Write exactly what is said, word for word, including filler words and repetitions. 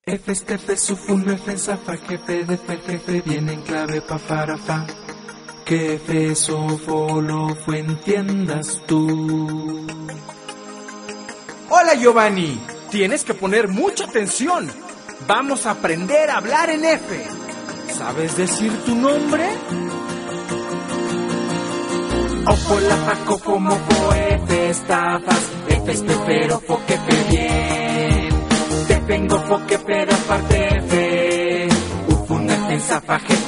F, estefe, sufun, F, zafa, jefe, defe, jefe, viene en clave pa, para, fa. Que F, sofo, lo, fue, entiendas tú. Hola Giovanni, tienes que poner mucha atención. Vamos a aprender a hablar en F. ¿Sabes decir tu nombre? Ofo, la, fa, cofo, mofo, F, estafas, F, estefero, fo, que fe, bien. Te vengo, fo, que fe, aparte, F. Ufun, F, zafa, jefe.